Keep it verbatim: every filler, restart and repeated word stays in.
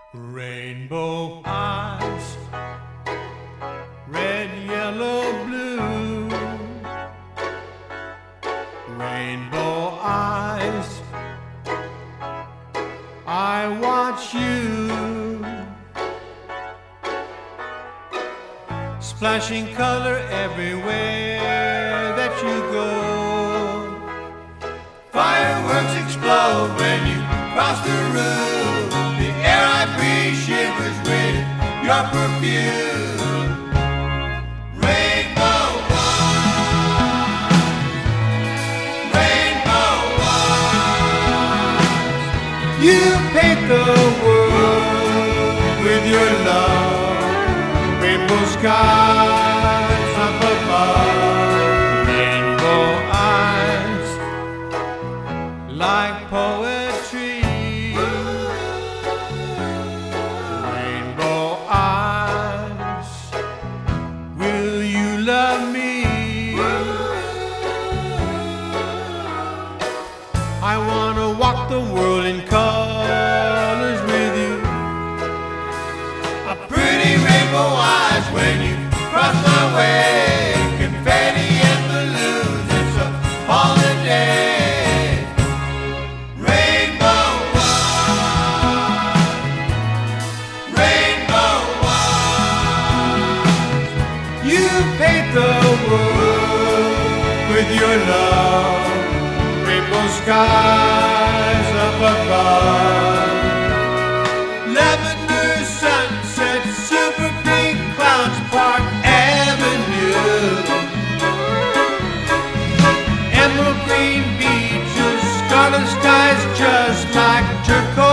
Rainbow eyes, red, yellow, blue. Rainbow eyes, I watch you, splashing color everywhere that you go. Fireworks explode when you cross the room. The air I breathe shivers with your perfume. Rainbow eyes, rainbow eyes, you paint the world with your love. Rainbow skies up above. Rainbow eyes, like poetry. Rainbow eyes, will you love me? I wanna walk the world in colors with you. A pretty rainbow eyes when you cross my way. Confetti and balloons, it's a holiday. Rainbow eyes, rainbow eyes, you paint the world with your love. Rainbow skies up above. Lavender sunset, super pink clouds, Park Avenue. Emerald green beaches, scarlet skies just like turquoise